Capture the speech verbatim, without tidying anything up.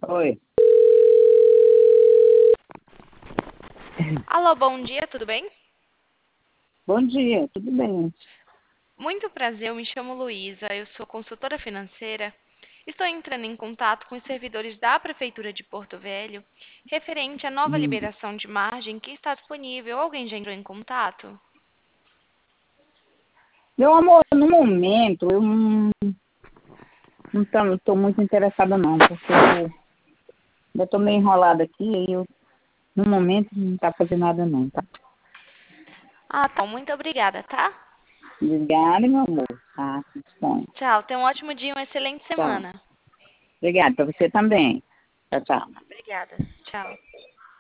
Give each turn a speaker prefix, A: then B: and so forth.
A: Oi.
B: Alô, bom dia, tudo bem?
A: Bom dia, tudo bem?
B: Muito prazer, eu me chamo Luísa, eu sou consultora financeira. Estou entrando em contato com os servidores da Prefeitura de Porto Velho, referente à nova
A: Hum.
B: liberação de margem que está disponível. Alguém já entrou em contato?
A: Meu amor, no momento eu não não estou muito interessada não, porque eu ainda estou meio enrolada aqui e eu, no momento, não está fazendo nada não, tá?
B: Ah, tá, muito obrigada, tá?
A: Obrigada, meu amor. Tá, se dispõe.
B: Tchau, tenha um ótimo dia e uma excelente
A: Tchau.
B: semana.
A: Obrigada, para você também. Tchau, tchau.
B: Obrigada, tchau.